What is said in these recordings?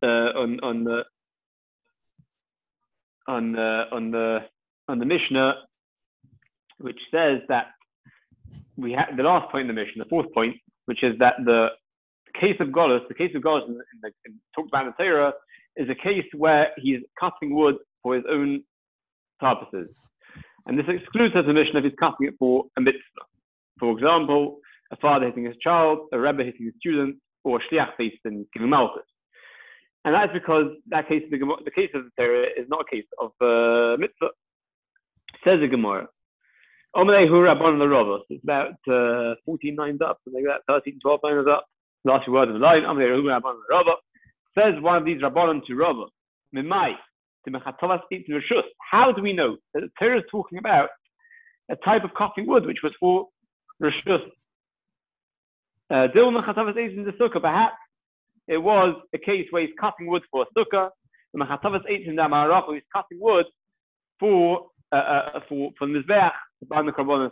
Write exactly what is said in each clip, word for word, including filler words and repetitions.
uh, on on the on the on the on the Mishnah, which says that we have the last point in the Mishnah, the fourth point, which is that the case of Golus, the case of Golus in, in the, in, talked about in the Torah, is a case where he's cutting wood for his own purposes. And this excludes the Mishnah if he's cutting it for a mitzvah. For example, a father hitting his child, a rebbe hitting his student, or a shliach feast and giving malchus. And that's because that case, the, the case of the Torah is not a case of uh, mitzvah. Says the Gemara. It's about uh, fourteen lines up, something like that, thirteen, twelve lines up. Last few words of the line. Says one of these Rabbanon to Rabba. How do we know that the Torah is talking about a type of cutting wood which was for Rishus? Uh, perhaps it was a case where he's cutting wood for a sukkah. He's cutting wood for uh, uh, for for mizbeach, and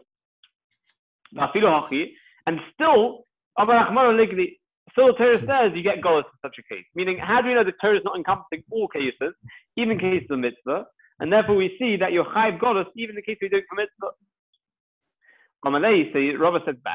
still, still the Torah says you get golus in such a case. Meaning, how do we know the Torah is not encompassing all cases, even cases of mitzvah, and therefore we see that you're chayiv golus even in the case we do it for mitzvah. Amalei, say Rabba says back.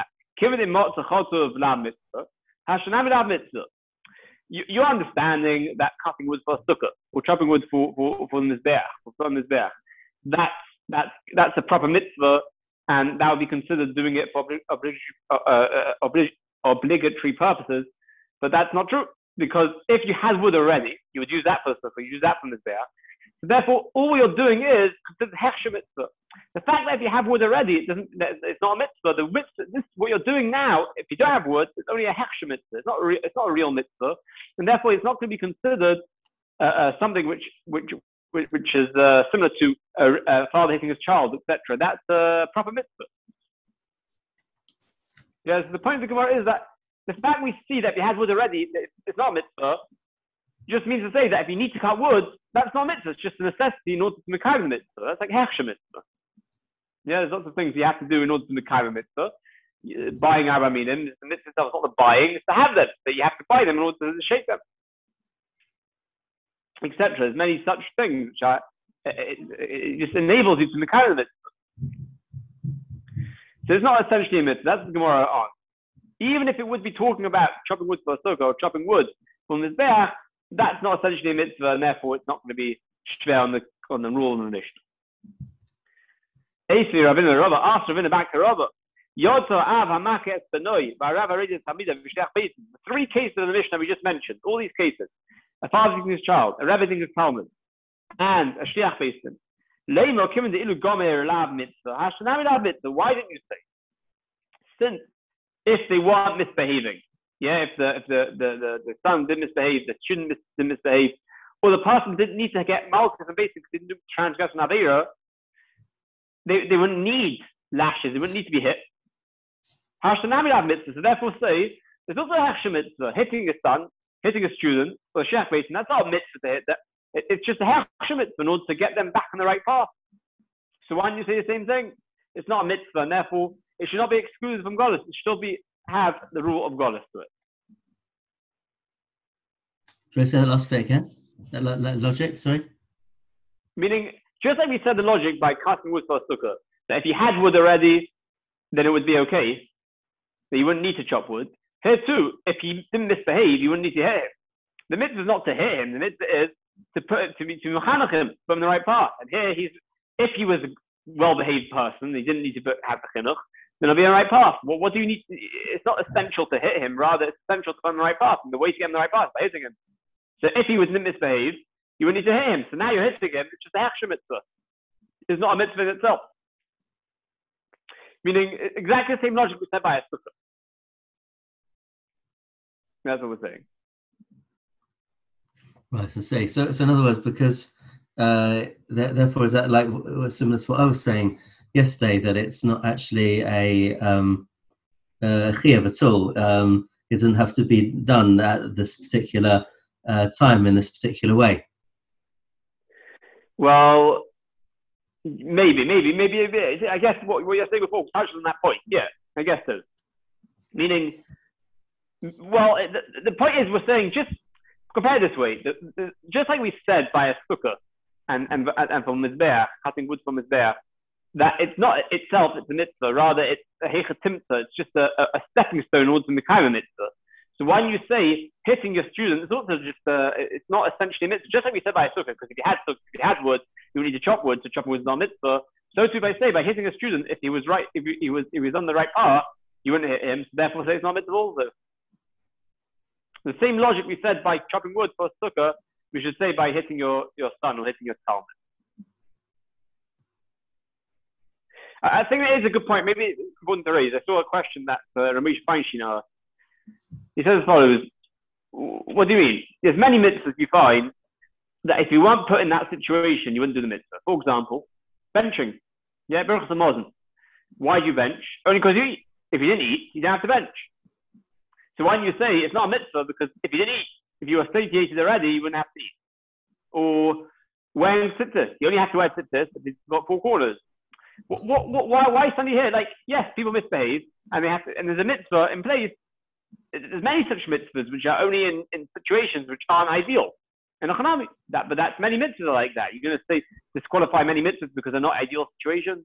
You, you're understanding that cutting wood for a sukkah or chopping wood for for for mizbeach, for for mizbeach. That's that's that's a proper mitzvah, and that would be considered doing it for oblig, uh, uh, oblig, obligatory purposes. But that's not true, because if you had wood already, you would use that for a sukkah, you use that for mizbeach. So therefore, all you're doing is considered hechsher mitzvah. The fact that if you have wood already, it doesn't, it's not a mitzvah. The mitzvah, this what you're doing now. If you don't have wood, it's only a hechsher mitzvah. It's not a re, it's not a real mitzvah, and therefore it's not going to be considered uh, uh, something which which which, which is uh, similar to a, a father hitting his child, et cetera. That's a proper mitzvah. Yes, the point of the Gemara is that the fact we see that if you had wood already, it's not a mitzvah. Just means to say that if you need to cut wood, that's not a mitzvah. It's just a necessity in order to make a mitzvah. That's like hechsher mitzvah. Yeah, there's lots of things you have to do in order to make a mitzvah. Buying araminim, the mitzvah itself is not the buying, it's to have them. So you have to buy them in order to shake them, et cetera. There's many such things which are, it, it just enables you to make a mitzvah. So it's not essentially a mitzvah. That's the Gemara on. Even if it would be talking about chopping wood for a sukkah or chopping wood from this bear, that's not essentially a mitzvah, and therefore it's not going to be shver on the on the rule in the Mishnah. Eisvi Ravina Rabba, asked Ravina back to Rabba. Yoto av hamakes benoi, v'arav haridis hamida v'shlech beitim. The three cases in the Mishnah we just mentioned, all these cases, a father hitting his child, a rebbe hitting his talmud, and a shliach beitim. Leimo kimin de ilu gomer lav mitzvah. Hashanami lav mitzvah. Why didn't you say? Since if they weren't misbehaving, yeah, if the if the the the, the son didn't misbehave, the student mis, didn't misbehave, or the person didn't need to get malchus and basically didn't transgress an avera, they they wouldn't need lashes. They wouldn't need to be hit. Hashanami lav mitzvah. So therefore, say there's also a hechsher mitzvah, hitting a son, hitting a student, or a shech beitin. That's not a mitzvah to hit. That it, it's just a hechsher mitzvah in order to get them back on the right path. So why don't you say the same thing? It's not a mitzvah, and therefore it should not be excluded from golus. It should still be have the rule of golus to it. Can I say that last bit again? That, that, that logic, sorry? Meaning, just like we said the logic by cutting wood for a sukkah, that if you had wood already, then it would be okay. That you wouldn't need to chop wood. Here too, if he didn't misbehave, you wouldn't need to hit him. The mitzvah is not to hit him. The mitzvah is to put to be to mechanech him from the right path. And here he's, if he was a well-behaved person, he didn't need to put, have the chinuch, then he'll be on the right path. Well, what do you need? To, it's not essential to hit him. Rather, it's essential to find the right path. And the way to get him on the right path is by hitting him. So if he was misbehaved, you would need to hit him. So now you're hitting him. It's just a hechsher mitzvah. It's not a mitzvah in itself. Meaning exactly the same logic was said by a sukkah. That's what we're saying. Right, so say so. So in other words, because uh, th- therefore, is that like similar to what I was saying yesterday, that it's not actually a um, uh, chiyuv at all. Um, it doesn't have to be done at this particular uh, time in this particular way. Well, maybe, maybe, maybe, maybe. I guess what, what you're saying before touched on that point. Yeah, I guess so. Meaning, well, the, the point is we're saying just compare this way. The, the, just like we said by a sukkah and, and, and from Mizbeach, cutting wood from Mizbeach, that it's not itself, it's a mitzvah. Rather, it's a heicha timtzah. It's just a, a stepping stone towards the Mekayim mitzvah. So when you say hitting your student, it's also just a, it's not essentially a mitzvah. Just like we said by a sukkah, because if you had if you had wood, you would need to chop wood. So chopping wood is not a mitzvah. So too, by say by hitting a student, if he was right, if he, he was if he was on the right path, you wouldn't hit him. So therefore, say it's not a mitzvah also. The same logic we said by chopping wood for a sukkah, we should say by hitting your, your son or hitting your talmud. I think that is a good point. Maybe it's important to raise. I saw a question that uh, Ramesh Feinstein asked. He says as follows: what do you mean? There's many mitzvahs you find that if you weren't put in that situation, you wouldn't do the mitzvah. For example, benching. Yeah, Baruch Hamazon. Why do you bench? Only because you eat. If you didn't eat, you don't have to bench. So when you say it's not a mitzvah, because if you didn't eat, if you were satiated already, you wouldn't have to eat. Or wearing tzitzis. You only have to wear tzitzis if it's got four corners. What, what, what, why, why suddenly here? Like, yes, people misbehave, and they have to, and there's a mitzvah in place. There's many such mitzvahs which are only in, in situations which aren't ideal. And that, but that's many mitzvahs are like that. You're going to say disqualify many mitzvahs because they're not ideal situations.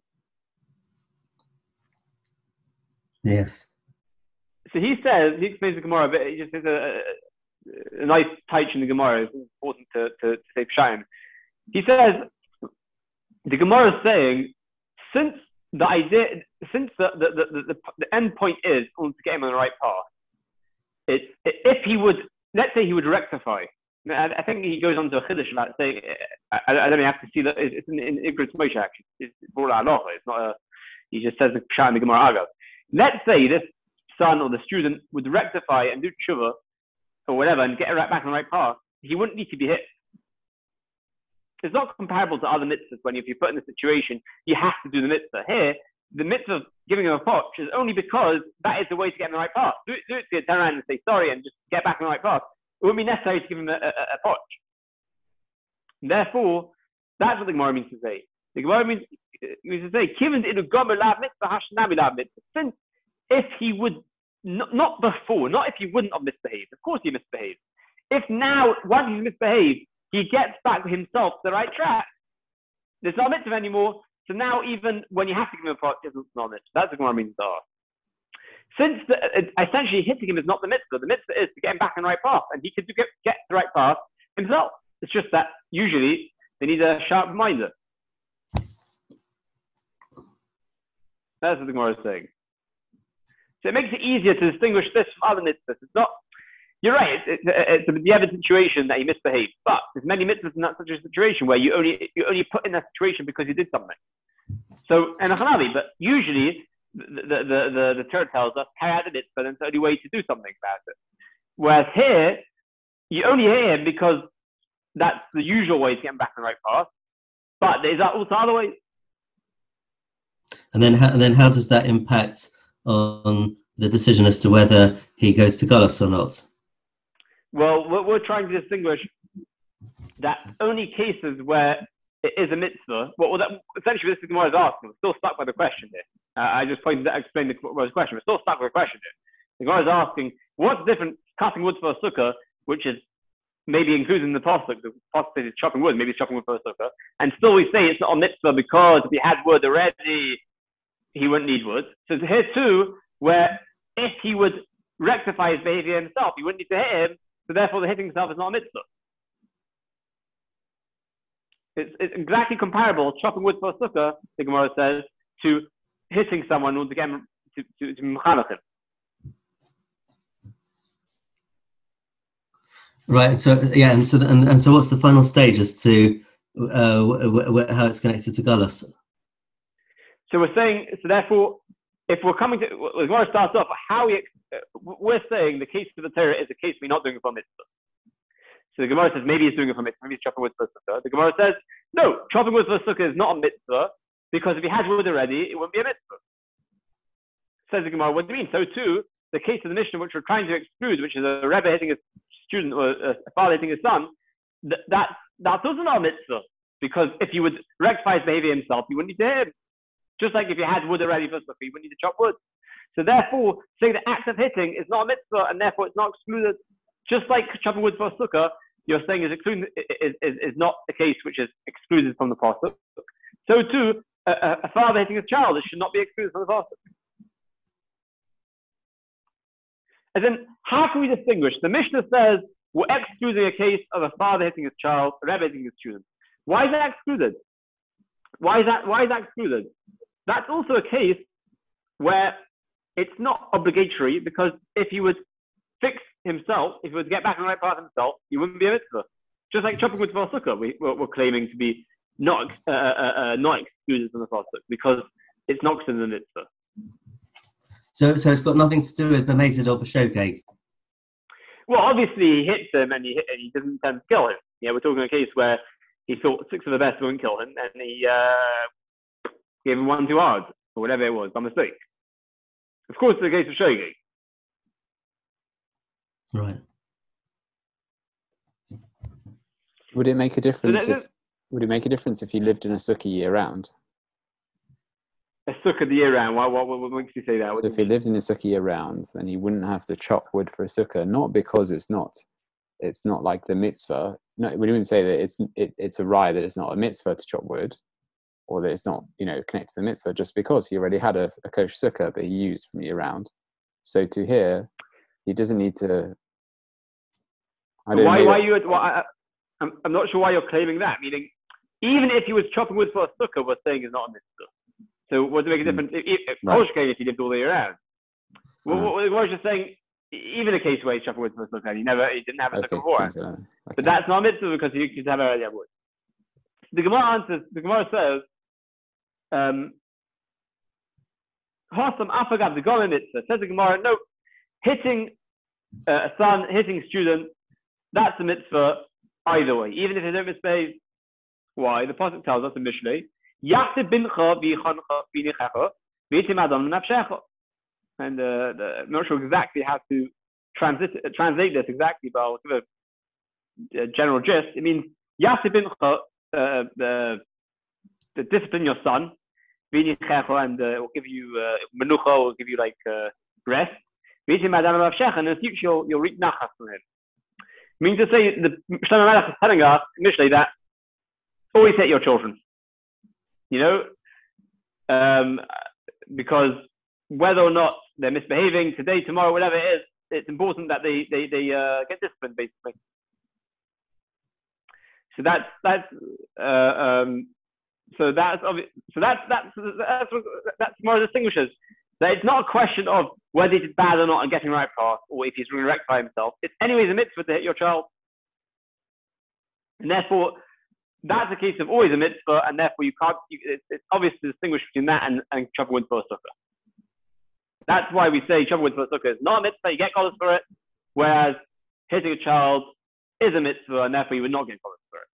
Yes. So he says, he explains the Gemara a bit. He just says a, a, a nice taich in the Gemara. It's important to to, to say pshaim. He says the Gemara is saying, since the idea, since the the, the, the, the end point is to get him on the right path, it's if he would, let's say he would rectify. I, I think he goes on to a chiddush about saying, I, I don't even have to see that it's in, in Igros Moshe actually. It's It's not a. He just says the pshat in the Gemara Agav. Let's say this son or the student would rectify and do tshuva or whatever and get it right back on the right path. He wouldn't need to be hit. It's not comparable to other mitzvahs when if you're put in a situation, you have to do the mitzvah. Here, the mitzvah of giving him a potch is only because that is the way to get on the right path. Do it, do it to turn around and say sorry and just get back on the right path. It wouldn't be necessary to give him a, a, a potch. Therefore, that's what the Gemara means to say. The Gemara means, means to say, since if he would, not, not before, not if he wouldn't have misbehaved. Of course he misbehaved. If now, once he's misbehaved, he gets back himself to the right track. There's not a mitzvah anymore. So now even when you have to give him a pot, it's not a mitzvah. That's the Gemara means to ask. Since the, uh, essentially hitting him is not the mitzvah, the mitzvah is to get him back on the right path. And he could get, get the right path himself. It's just that usually they need a sharp reminder. That's what the Gemara is saying. So it makes it easier to distinguish this from other mitzvahs. It's not, you're right, it's, it's, it's the other situation that he misbehaved. But there's many mitzvahs in that such a situation where you only you only put in that situation because you did something. So, and but usually the the the, the, the Torah tells us carry out the mitzvah, and it's the only way to do something about it. Whereas here, you only hear him because that's the usual way to get him back on the right path. But there's also other ways. And then, how, and then, how does that impact on the decision as to whether he goes to Galus or not? Well, we're, we're trying to distinguish that only cases where it is a mitzvah. Well, well that, essentially, this is what I was asking. We're still stuck by the question here. Uh, I just pointed out, explained the question. We're still stuck with the question here. The guy is asking, what's the difference cutting wood for a sukkah, which is maybe included in the pasuk, the pasuk says it's chopping wood, maybe it's chopping wood for a sukkah, and still we say it's not a mitzvah because if he had wood already, he wouldn't need wood. So here too, where if he would rectify his behavior himself, he wouldn't need to hit him, so therefore the hitting himself is not a mitzvah. It's, it's exactly comparable, chopping wood for a sukkah, the Gemara says, to hitting someone or to get him to, to, to mechanech him. Right. So yeah, and so and, and so what's the final stage as to uh, w- w- how it's connected to Galus? So we're saying, so therefore, if we're coming to, we're going to start off, how we, we're saying the case of the Torah is a case we're not doing it for mitzvah. So the Gemara says maybe he's doing it for mitzvah, maybe he's chopping wood for a sukkah. The Gemara says, no, chopping wood for a sukkah is not a mitzvah, because if he had wood already, it wouldn't be a mitzvah. Says the Gemara, what do you mean? So too, the case of the Mishnah, which we're trying to exclude, which is a Rebbe hitting his student or a father hitting his son, th- that, that's also not a mitzvah, because if he would rectify his behavior himself, he wouldn't need to hit him. Just like if you had wood already for sukkah, you wouldn't need to chop wood. So therefore, saying the act of hitting is not a mitzvah, and therefore it's not excluded. Just like chopping wood for a sukkah, you're saying is excluded is, is, is not a case which is excluded from the pasuk. So too, a, a father hitting his child, it should not be excluded from the pasuk. And then, how can we distinguish? The Mishnah says we're excluding a case of a father hitting his child, a rebbe hitting his student. Why is that excluded? Why is that? Why is that excluded? That's also a case where it's not obligatory, because if he would fix himself, if he would get back on the right path himself, he wouldn't be a mitzvah. Just like chopping wood for a sukkah, we, we're, we're claiming to be not uh, uh, uh, not excluded from the pasuk because it's not in the mitzvah. So, so it's got nothing to do with B'mezid or B'shogeg. Well, obviously he hits him and he hit, and he doesn't intend to kill him. Yeah, we're talking a case where he thought six of the best wouldn't kill him, and he uh, gave him one too hard or whatever it was by mistake. Of course, it's a case of shogeg. Right. Would it make a difference So if would it make a difference if you lived in a sukkah year round? A sukkah the year round. What, what, what makes you say that? So What if he lived in a sukkah year round, then he wouldn't have to chop wood for a sukkah, not because it's not it's not like the mitzvah. No, we wouldn't say that it's it, it's a raya that it's not a mitzvah to chop wood, or that it's not, you know, connected to the mitzvah, just because he already had a, a kosher sukkah that he used from year round. So to here, he doesn't need to. I don't why? know. Why you? Why, I, I'm, I'm not sure why you're claiming that. Meaning, even if he was chopping wood for a sukkah, we're saying is not a mitzvah. So what does it make a difference? Mm. If, if, right. If he lived all the year round. Well, uh-huh. what, what I was just saying, even a case where he's chopping wood for a sukkah, he never, he didn't have a okay, sukkah before. So, okay. But that's not a mitzvah because he used to have already have wood. The Gemara answers. The Gemara says, um, "Hasam afagav the golem mitzvah." Says the Gemara, no, hitting uh, a son, hitting a student, that's a mitzvah either way, even if they don't misbehave. Why? The pasuk tells us in Mishlei, "Yachted bincha v'yichancha v'nichacha v'yitim adam nafshecha." And uh, the, I'm not sure exactly how to transit, uh, translate this exactly, but I'll give a, a general gist. It means Yachted bincha, uh, the, the discipline your son, v'nichacha, and uh, will give you uh, menucha, will give you like uh, rest. V'yitim adam nafshecha, and in the future you'll, you'll reap nachas from him. It means to say the Shlomo Melech is telling us initially that always hit your children, you know, um, because whether or not they're misbehaving today, tomorrow, whatever it is, it's important that they they they uh, get disciplined, basically. So that's that's uh, um, so that's obvious. So that's that's that's that's more distinguishes that it's not a question of whether he did bad or not and getting right path, or if he's going to rectify himself. It's anyways a mitzvah to hit your child, and therefore that's a case of always a mitzvah, and therefore you can't. You, it's, it's obvious to distinguish between that and and chopping wood for a sukkah. That's why we say chopping wood for a sukkah is not a mitzvah. You get collars for it, whereas hitting a child is a mitzvah, and therefore you would not get collars for it.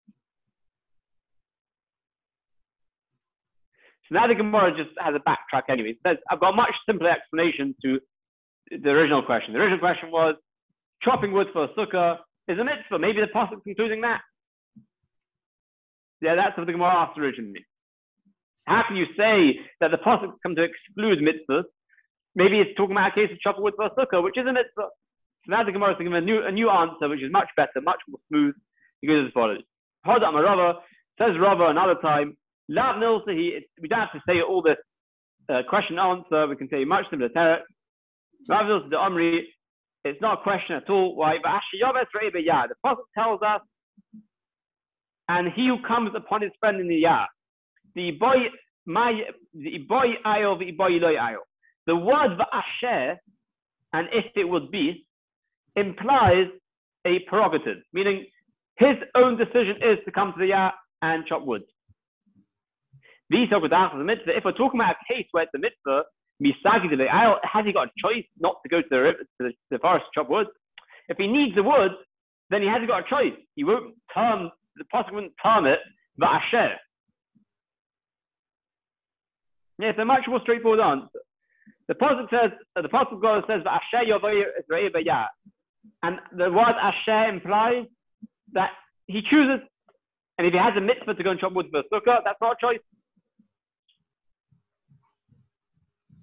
So now the Gemara just has a backtrack anyway. It says, I've got a much simpler explanation to the original question. The original question was, chopping wood for a sukkah is a mitzvah. Maybe the pasuk is including that. Yeah, that's what the Gemara asked originally. How can you say that the pasuk come to exclude mitzvahs? Maybe it's talking about a case of chopping wood for a sukkah, which is a mitzvah. So now the Gemara is giving a new, a new answer, which is much better, much more smooth. It goes as follows. Hodam Rava, says Rava another time, Lav Nilsahi, we don't have to say all this uh, question answer, we can say much simpler teretz. Rav Nilsahi the Omri, it's not a question at all. Why? But the pasuk tells us, and he who comes upon his friend in the yah, the boy, my, the boy ayo, the boy loy ayo. The word va'asher, and if it would be, implies a prerogative, meaning his own decision is to come to the yah and chop wood. These are the mitzvah. If we're talking about a case where it's a mitzvah, misagi de has he got a choice not to go to the river, to the, to the forest to chop wood? If he needs the wood, then he hasn't got a choice. He won't term the pasuk wouldn't term it va'asher. Yeah, it's a much more straightforward answer. The pasuk says, uh, the pasuk God says va'asher yovay Israel b'yah, and the word asher implies that he chooses, and if he has a mitzvah to go and chop wood for a sukkah, that's not a choice.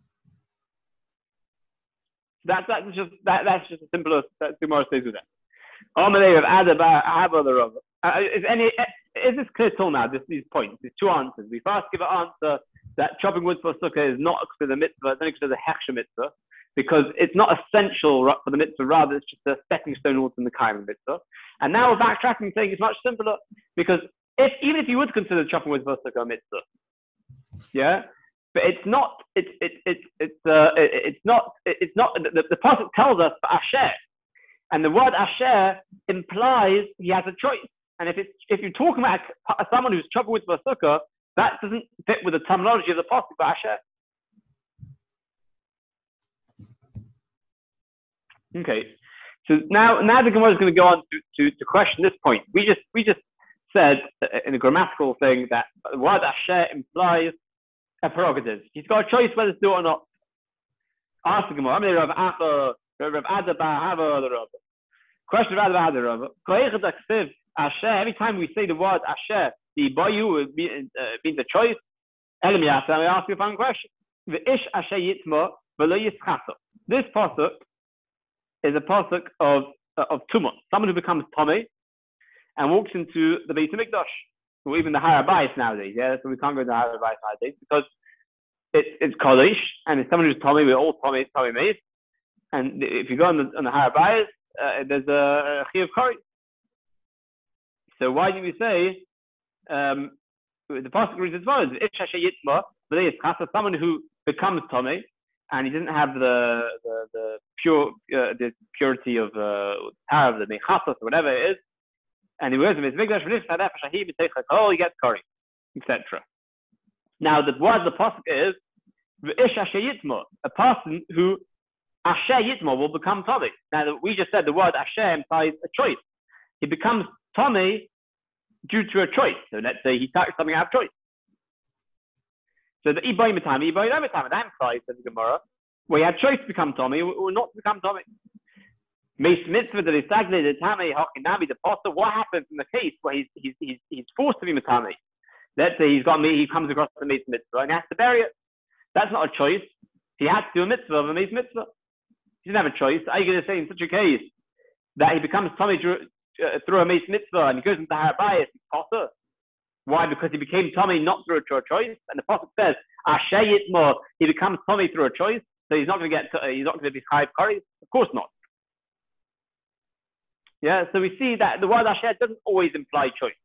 That's that's just that that's just as simple as that Gemara says with that. Amalei of Adaba Abba the Rav. Is any is this clear till now? This these points, these two answers. We first give an answer that chopping wood for sukkah is not for the mitzvah, it's only for the hechsher mitzvah, because it's not essential for the mitzvah. Rather, it's just a stepping stone towards the kaim mitzvah. And now we're backtracking, saying it's much simpler, because if even if you would consider chopping wood for sukkah a mitzvah, yeah. But it's not. It's it's it's it's uh, it's not. It's not. The, the pasuk tells us for asher, and the word asher implies he has a choice. And if it's if you're talking about a, someone who's chopping wood for a sukkah, that doesn't fit with the terminology of the pasuk for asher. Okay, so now now the Gemara is going to go on to, to to question this point. We just we just said in a grammatical thing that the word asher implies a prerogative. He's got a choice whether to do it or not. Ask the Gemara. Rav Abba, Rav Adaba, Hava, the Rav. Question of Adaba, the Rav. Asher. Every time we say the word Asher, the bayu means a choice. Let me ask you a fun question. The ish Asher yitma v'lo yischasa. This pasuk is a pasuk of uh, of tumah. Someone who becomes tamei and walks into the Beit HaMikdash, or even the Har HaBayis nowadays. Yeah, so we can't go to the Har HaBayis nowadays because it's it's Kodesh, and it's someone who's tamei. We're all tamei, tamei meis. And if you go on the on the Har HaBayis, uh, there's a chiyuv kari. So why do we say um, the pasuk reads as follows: Ish Asher yitma v'lo yischasa. Someone who becomes tamei and he doesn't have the the, the pure uh, the purity of uh, of the mechasas or whatever it is, and he wears the mikdash v'nifsad efesh ahi b'teichak. Oh, he gets kari, et cetera. Now the word the pasuk is Ish Asher yitma, a person who Asher yitma will become tamei. Now we just said the word Asher implies a choice. He becomes tamei due to a choice. So let's say he touched something out of choice. So the ibayim time, ibayim every time. That implies, says the Gemara, where he had choice to become tamei or not to become tamei. Meis mitzvah that is stagnated tamei hachinavi the pasuk. What happens in the case where he's he's he's, he's forced to be tamei? Let's say he's got me, he comes across the meis mitzvah and he has to bury it. That's not a choice. He has to do a mitzvah of a meis mitzvah. He doesn't have a choice. Are you going to say in such a case that he becomes tamei Uh, through a meis mitzvah and he goes into Har HaBayis, it's potter? Why? Because he became tamei not through a choice. And the pasuk says, Asher yitma, he becomes tamei through a choice, so he's not going to get, uh, he's not going to be chayiv kari. Of course not. Yeah, so we see that the word Asher doesn't always imply choice.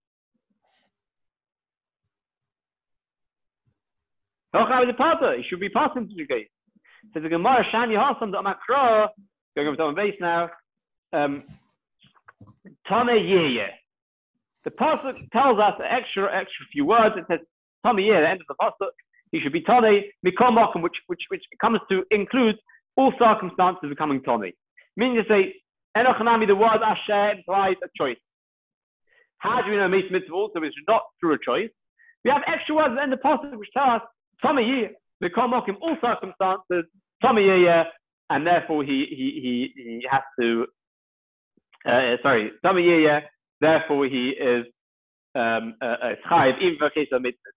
He should be passing to the case. So the Gemara Shani Hasan the Makra, going over to our base now. Um, Tamei Yeh. The pasuk tells us an extra, extra few words. It says Tamei Yeh at the end of the pasuk. He should be Tamei Mikol Makom, which which which comes to include all circumstances of becoming Tamei. Meaning to say, Enochanami, the word Asher implies a choice. How do we know meis mitzvah also is not through a choice? We have extra words at the end of the pasuk which tell us Tamei Yeh Mikol Makom, all circumstances Tamei Yeh, and therefore he he he he has to. Uh, sorry, Tamei Yeh, therefore he is um, a chayiv even for a case of mitzvah.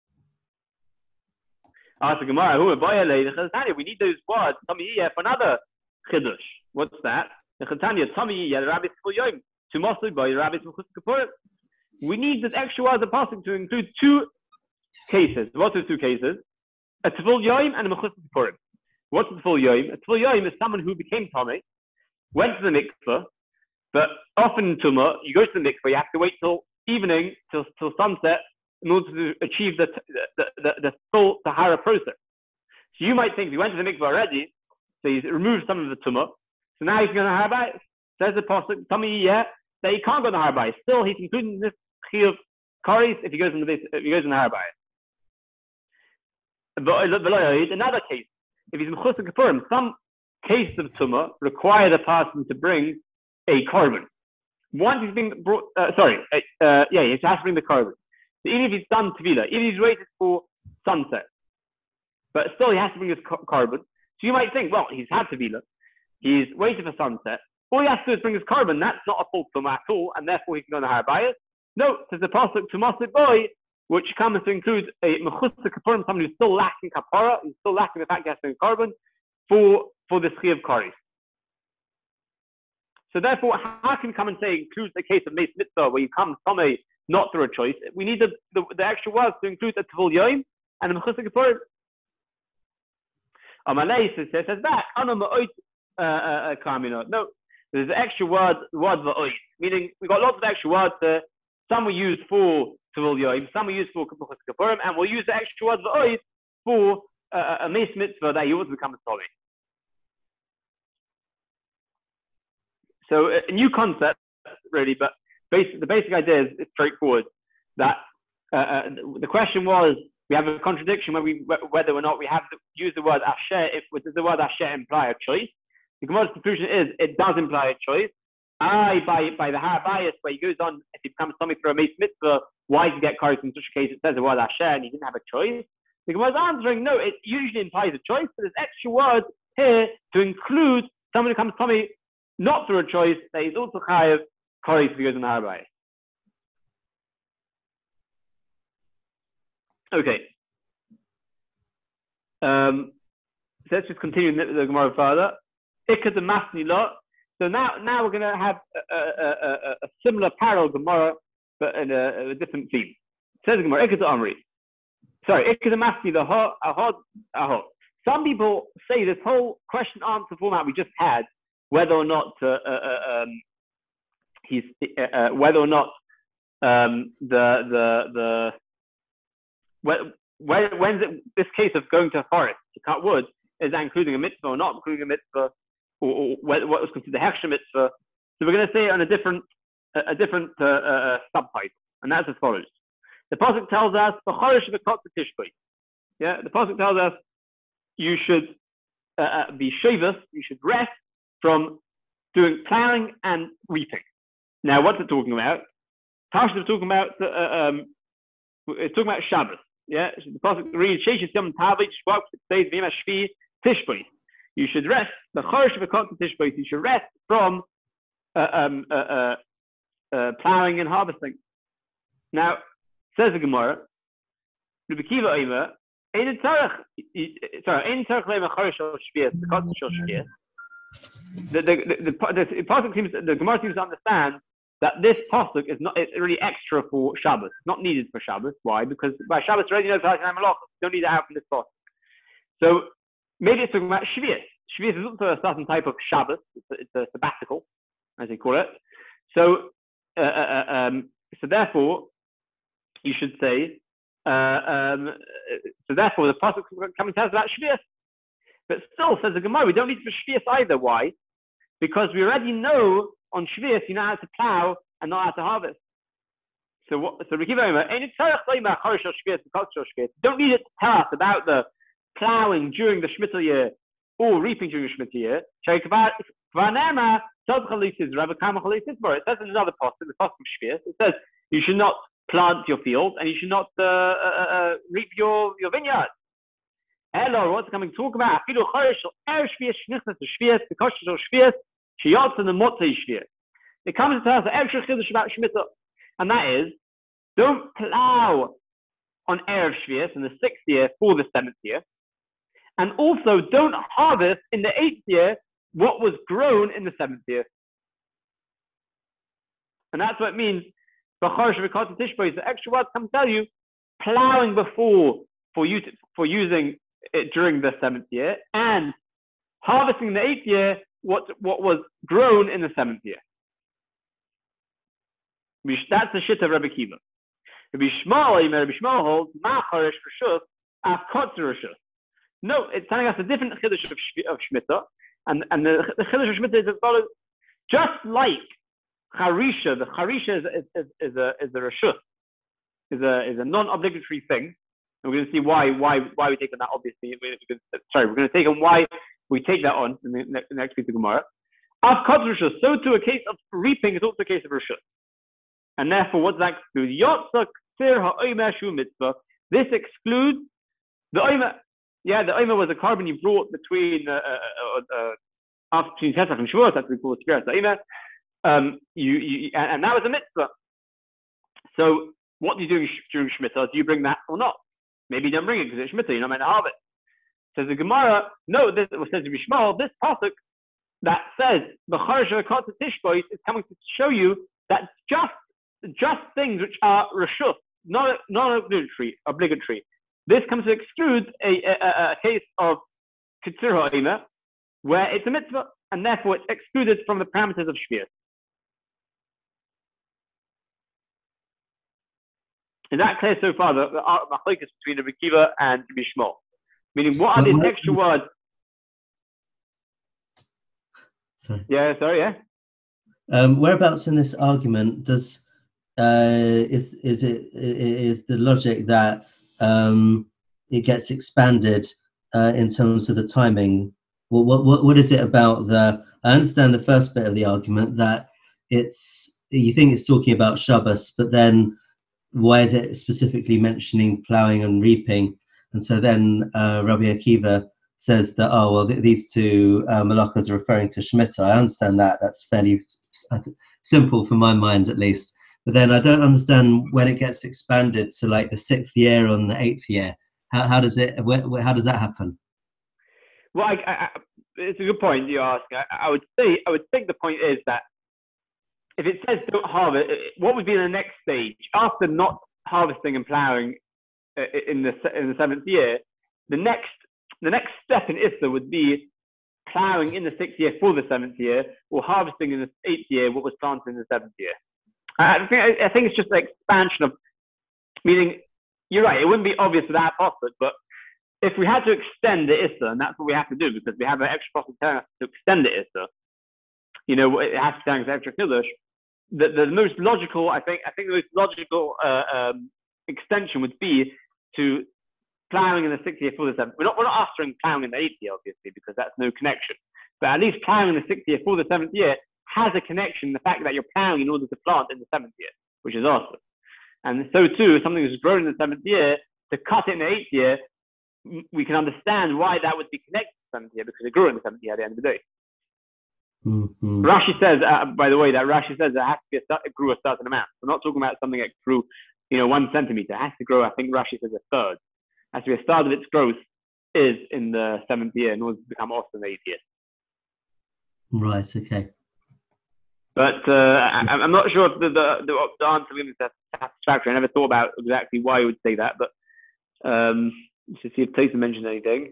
Ask the Gemara, who are we need those words Tamei Yeh for another chiddush. What's that? The Chetanya Tamei Yeh, the Rabbis for Yom, to Moshe by the Rabbis for Kapurim. We need this extra word of passing to include two cases. What are the two cases? A Tefil Yom and a Mechus Kapurim. What's a Tefil Yom? A Tefil Yom is someone who became tamei, went to the mikveh. But often in Tumah, you go to the mikveh, you have to wait till evening, till, till sunset, in order to achieve the, the, the, the full tahara process. So you might think, if you went to the mikveh already, so he's removed some of the Tumah, so now he's going to Har HaBayis. Says the pasuk, Tamei Yeh, that he can't go to Har HaBayis. Still, he's including this chiyuv karis if he goes in the if he goes in the Har HaBayis. But another case, if he's mechus kapurim, some cases of Tumah require the person to bring a carbon. Once he's being brought, uh, sorry, uh, uh, yeah, he has to bring the carbon. So even if he's done tevilah, even if he's waited for sunset, but still he has to bring his carbon. So you might think, well, he's had tevilah, he's waited for sunset. All he has to do is bring his carbon. That's not a full tumah at all, and therefore he can go on the Har HaBayis. No, says the pasuk to Masik boy, which comes to include a mechus kapurim, someone who's still lacking kapara, who's still lacking the fact he has to bring carbon for for the chiyuv karis. So therefore, how can you come and say it includes the case of Meis Mitzvah where you come from a not through a choice? We need the, the, the extra words to include the Tevul Yom and the Mechusik Purim. Amalei says back, no, there's the extra word, word va'oid, meaning we got lots of extra words there. Some we use for Tevul Yom, some we use for Mechusik Purim, and we'll use the extra word va'oid for uh, a Meis Mitzvah that he also becomes a Torah. So a new concept, really, but basic, the basic idea is, is straightforward. That uh, uh, the question was, we have a contradiction when we, whether or not we have to use the word asher. If does the word asher imply a choice? The Gemara's conclusion is it does imply a choice. I by by the higher bias where he goes on, if he becomes something for a Meis Mitzvah, why does he get correct in such a case? It says the word asher and he didn't have a choice. The Gemara's answering, no, it usually implies a choice, but there's extra words here to include someone who comes to me not through a choice, that he's also chayav korei if he goes on the higher bias. Okay. Um, so let's just continue the, the Gemara further. Ikad the Masni lot. So now, now we're going to have a, a, a, a similar parallel Gemara, but in a, a different theme. It says the Gemara, Ikad the Amri. Sorry, Ikad the Masni the ha ahod ahod. Some people say this whole question answer format we just had, whether or not uh, uh, um, he's uh, uh, whether or not um, the the the when when's it, this case of going to a forest to cut wood, is that including a mitzvah or not including a mitzvah, or, or what was considered a hechsher mitzvah? So we're going to say it on a different a, a different uh, uh, subtitle, and that's as follows. The pasuk tells us yeah, the pasuk tells us you should uh, uh, be shavus, you should rest from doing plowing and reaping. Now, what's it talking about? Tasha is talking about uh, um, it's talking about Shabbos. Yeah, the pasuk reads Sheish Yom Tavi Shvach says V'yem Shvi Tishbei. You should rest. The Chorish V'Kot Tishbei. You should rest from uh, um, uh, uh, uh, plowing and harvesting. Now, says the Gemara, Rabbi Kiva Omer, Ein Tzarech. Sorry, Ein Tzarech Leim Chorish Shvias. The Kot Shvias. The the the, the, the pasuk seems the Gemara seems to understand that this pasuk is not it's really extra for Shabbos, not needed for Shabbos. Why? Because by Shabbos already knows how to have malach. Don't need it out from this pasuk. So maybe it's talking about Shvius. Shvius is also a certain type of Shabbos. It's a, it's a sabbatical, as they call it. So uh, uh, um, so therefore you should say uh, um, so therefore the pasuk coming to us about Shvius. But still, says the Gemara, we don't need for Shvius either. Why? Because we already know on Shvius you know how to plow and not how to harvest. So what? So we give over. Don't need it to tell us about the plowing during the Shemitah year or reaping during the Shemitah year. It says in another post, in the post of Shvius, it says you should not plant your fields and you should not uh, uh, uh, reap your, your vineyards. Hello, what's coming to talk about? It comes to tell us the extra chiddush about Shemitah, and that is, don't plow on Erev Shvius in the sixth year for the seventh year, and also don't harvest in the eighth year what was grown in the seventh year. And that's what it means. The extra words come to tell you, plowing before for you to, for using it during the seventh year, and harvesting in the eighth year what what was grown in the seventh year. That's the shit of Rabbi Kiva. Rabbi Shmuel, Rabbi Shmuel holds ma'acharish reshus af kotzer reshus. No, it's telling us a different chiddush of, of Shemitah, and and the, the chiddush of Shemitah is as follows: just like charisha, the charisha is is, is, is a is a reshus, is a is a non-obligatory thing. And we're going to see why why why we take on that. Obviously, sorry, we're going to take on why we take that on in the next, next piece of Gemara. Af kotzer reshus. So too, a case of reaping is also a case of reshus. And therefore, what does that exclude? Yotzak tzir ha'omer shu mitzvah. This excludes the omer. Yeah, the omer was a carbon you brought between uh, uh, uh, between Pesach and Shavuot. That's what we call the omer. Um, you, you and, and that was a mitzvah. So, what do you do during Shemitah? Do you bring that or not? Maybe you don't bring it because it's Shemitah. You're not meant to have it. Says the Gemara. No, this says to be Shmuel. This pasuk that says the Charsha Kata Tishbois is coming to show you that just just things which are reshus, not not obligatory, obligatory. This comes to exclude a, a, a case of Kitzur Ha'ima, where it's a mitzvah, and therefore it's excluded from the parameters of Shmir. Is that clear so far? The machlokes between Rabbi Akiva and Rabbi Shmuel, meaning what are these extra words? Sorry. Yeah, sorry, yeah. Um, whereabouts in this argument does uh, is is it is the logic that um, it gets expanded uh, in terms of the timing? Well, what what what is it about the? I understand the first bit of the argument that it's you think it's talking about Shabbos, but then why is it specifically mentioning ploughing and reaping? And so then uh, Rabbi Akiva says that, oh, well, th- these two uh, malachas are referring to Shemitah. I understand that. That's fairly uh, simple for my mind, at least. But then I don't understand when it gets expanded to like the sixth year on the eighth year. How, how does it? Where, where, how does that happen? Well, I, I, it's a good point you ask. I, I would say, I would think the point is that if it says don't harvest, what would be the next stage after not harvesting and ploughing in the in the seventh year? The next the next step in Issa would be ploughing in the sixth year for the seventh year, or harvesting in the eighth year what was planted in the seventh year. I think I think it's just an expansion of, meaning you're right. It wouldn't be obvious without apostle, but if we had to extend the Issa, and that's what we have to do because we have an extra apostle telling us to extend the Issa, you know, it has to tell us extra kiddush. The, the most logical, I think, I think the most logical uh, um, extension would be to ploughing in the sixth year for the seventh. We're not, we're not answering ploughing in the eighth year, obviously, because that's no connection. But at least ploughing in the sixth year for the seventh year has a connection. The fact that you're ploughing in order to plant in the seventh year, which is awesome. And so too, something that's grown in the seventh year, to cut it in the eighth year, we can understand why that would be connected to the seventh year because it grew in the seventh year at the end of the day. Mm-hmm. Rashi says, uh, by the way, that Rashi says it has to be a, it grew a certain amount. We're not talking about something that grew, you know, one centimeter. It has to grow. I think Rashi says a third. It has to be a third of its growth is in the seventh year in order to become awesome in the eighth year. Right. Okay. But uh, I, I'm not sure if the the, the, the answer is satisfactory. I never thought about exactly why you would say that, but um, to see if Tyson mentioned anything.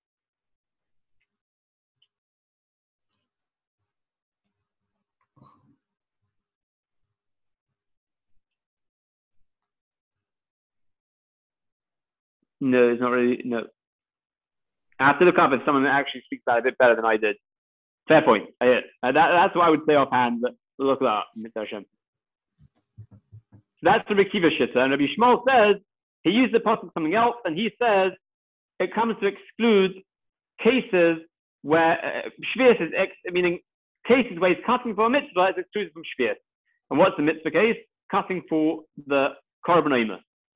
No, it's not really, no. I have to look up if someone actually speaks about it a bit better than I did. Fair point. I, uh, that, that's what I would say offhand, but we'll look that up. So that's the Rabbi Akiva Shitta. And Rabbi Shmuel says, he used the pasuk something else, and he says it comes to exclude cases where uh, Shvius is, ex, meaning cases where he's cutting for a mitzvah is excluded from Shvius. And what's the mitzvah case? Cutting for the Korban Omer.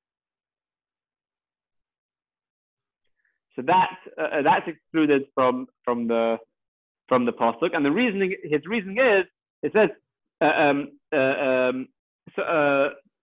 So that uh, that's excluded from from the from the pasuk, and the reasoning, his reasoning is, it says, uh, um, uh, um, so, uh,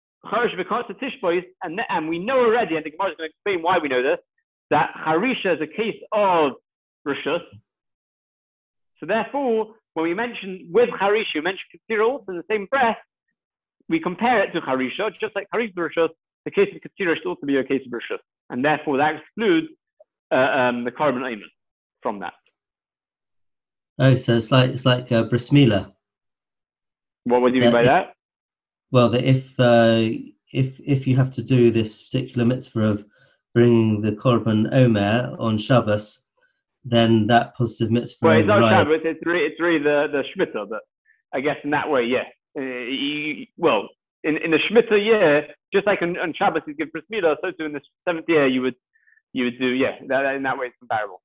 and and we know already, and the Gemara is going to explain why we know this, that Harisha is a case of Rishus. So therefore, when we mention with Harisha, we mention Ketzira also in the same breath, we compare it to Harisha, just like Harisha Rishus, the case of Ketzira should also be a case of Rishus, and therefore that excludes Uh, um, the Korban Omer from that. Oh, so it's like it's like uh, bris milah. What would you mean by if, that? Well, that if uh, if if you have to do this particular mitzvah of bringing the Korban Omer on Shabbos, then that positive mitzvah. Well, it's not override... Shabbos. It's really, it's really the the Shemitah, but I guess in that way, yeah. Uh, you, well, in, in the Shemitah year, just like on, on Shabbos you give bris milah, so too in the seventh year you would. You would do, yeah, that, in that way it's comparable.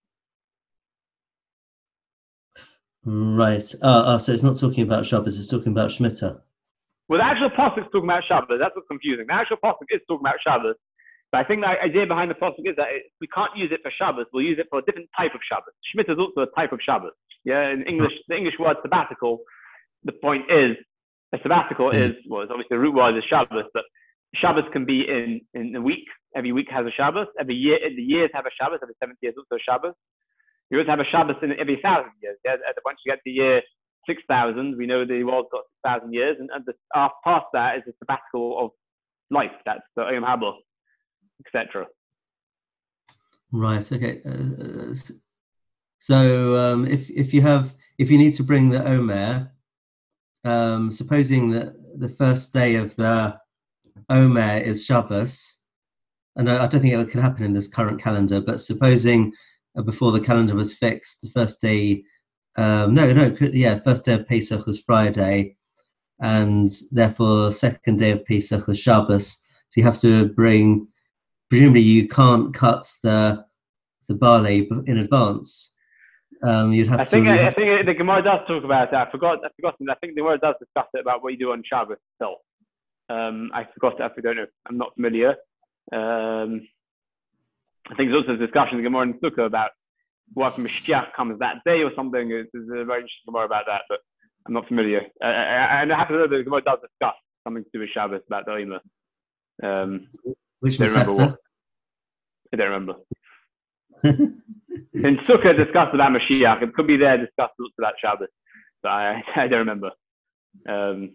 Right. Oh, oh, so it's not talking about Shabbos, it's talking about Shemitah. Well, the actual pasuk is talking about Shabbos. That's what's confusing. The actual pasuk is talking about Shabbos. But I think the idea behind the pasuk is that it, we can't use it for Shabbos. We'll use it for a different type of Shabbos. Shemitah is also a type of Shabbos. Yeah, in English, the English word sabbatical, the point is, a sabbatical mm. is, well, it's obviously the root word is Shabbos, but Shabbos can be in, in a week. Every week has a Shabbos. Every year, the years have a Shabbos. Every seventh year is also a Shabbos. You also have a Shabbos in every thousand years. Yeah? Once you get to year six thousand, we know the world's got six thousand years, and, and the, uh, past that is the sabbatical of life. That's the Yom Haba, et cetera. Right. Okay. Uh, so um, if if you have if you need to bring the Omer, um, supposing that the first day of the Omer is Shabbos, and I, I don't think it can happen in this current calendar, but supposing uh, before the calendar was fixed, the first day, um, no, no, yeah, first day of Pesach was Friday, and therefore second day of Pesach was Shabbos. So you have to bring. Presumably, you can't cut the the barley in advance. Um, you'd have I think to. I, I Have think the Gemara does talk about that. I forgot. I forgot. I think the Gemara does discuss it about what you do on Shabbos itself. Um, I forgot. I don't know. I'm not familiar. Um, I think there's also a discussion in the Gemara and Sukkah about what if Mashiach comes that day or something. There's a very interesting Gemara about that, but I'm not familiar. I, I, I have to know that the Gemara does discuss something to do with Shabbos about the Omer. Um, which I don't remember what. I don't remember. In Sukkah, discussed about Mashiach. It could be there discussed about Shabbos, but I, I don't remember. Um,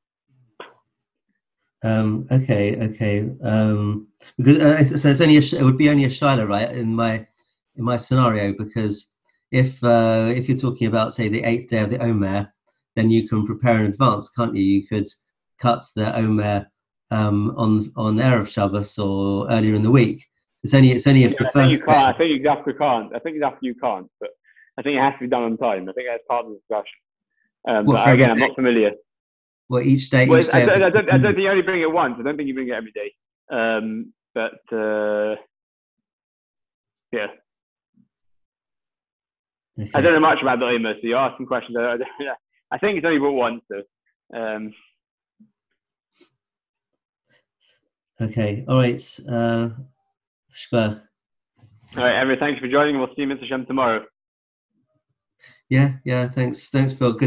um, okay, okay. Um, because uh, so it's only a, it would be only a shiloh, right? In my in my scenario, because if uh, if you're talking about say the eighth day of the Omer, then you can prepare in advance, can't you? You could cut the Omer um, on on Erev Shabbos or earlier in the week. It's only it's only if yeah, the I first. Think you can't. I think exactly can't. I think exactly you can't. But I think it has to be done on time. I think that's part of the discussion. Um, What, but again, I'm not familiar. Well, each day. Well, each I, day don't, of I, don't, I don't think you only bring it once. I don't think you bring it every day. Um, but uh, yeah, okay. I don't know much about the Omer, so you're asking questions. I, don't, I think it's only brought once. So. Um, Okay. All right. Uh, Shkach. all right, everyone. Thanks for joining. We'll see you, Mister Shem, tomorrow. Yeah. Yeah. Thanks. Thanks, Phil. Good.